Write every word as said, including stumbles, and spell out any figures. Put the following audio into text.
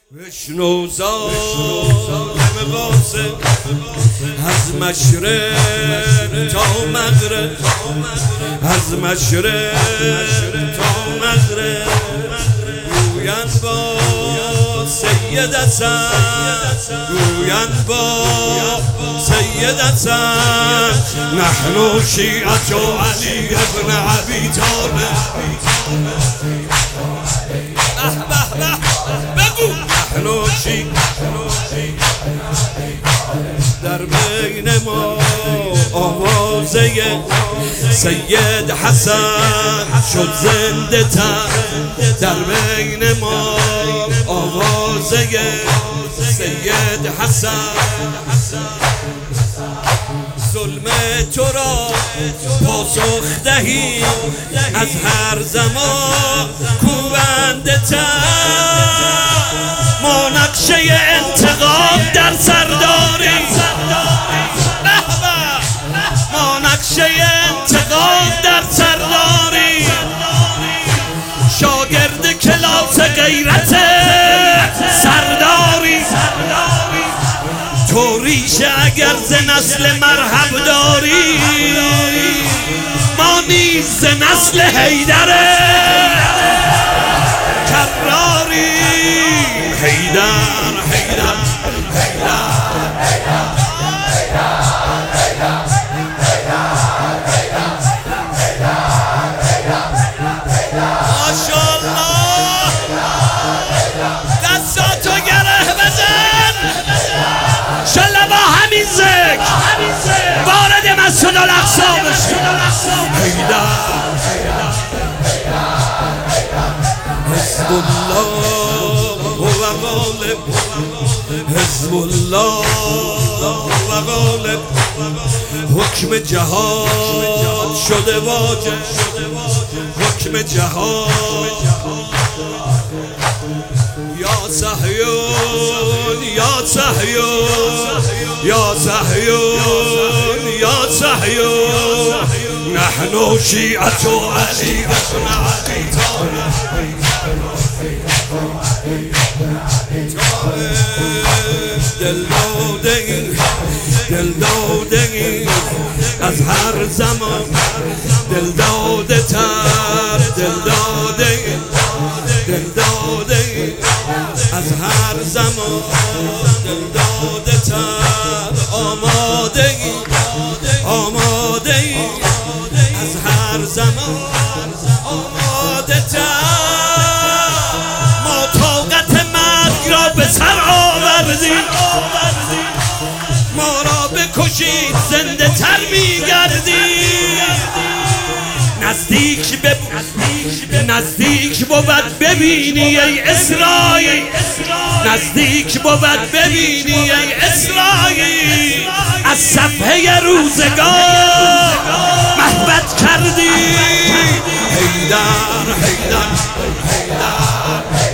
بشنو ظالم قاسم از مشرق تا مغرب، از مشرق تا مغرب گویند با سید حسن، گویند با سید حسن نحن شیعة علی ابن ابی طالب. بگو نحن شیعة در بین ما آوازه سید حسن شد زنده تر، در بین ما آوازه سید حسن. ظلم تو را پاسخ دهی از هر زمان کوبنده تر، ما نقشه انتقام در سر داریم، ما نقشه انتقام در سر داریم، شاگرد کلاس غیرت سرداری، تو ریشه اگر ز نسل مرحب داری، ما نیز ز نسل حیدر کراری. حیدر حیدر ماشاءالله، دستاتو گره بزن شله با همین ذکر وارد مسجد الاقصی بشی. حیدر حزب الله و غالب، حزب الله و غالب، حکم جهاد شده واجب، حکم جهاد. یا صهیون یا صهیون یا صهیون یا صهیون نحن شیعة علی ابن ابی طالب. دل داده ایم، دل داده ایم از هر زمان، دل داده تر، دل داده ایم، دل داده ایم از هر زمان، دل داده تر. آماده ایم، آماده ایم از هر زمان، آماده تر. ما طاقت مرگ را به سر آوردیم، ما را بکشید زنده تر میگردیم. نزدیک به نزدیک بود ببینی ای اسرائیل، نزدیک بود ببینی ای اسرائیل، از صفحه روزگار محبت کردی. حیدر حیدر حیدر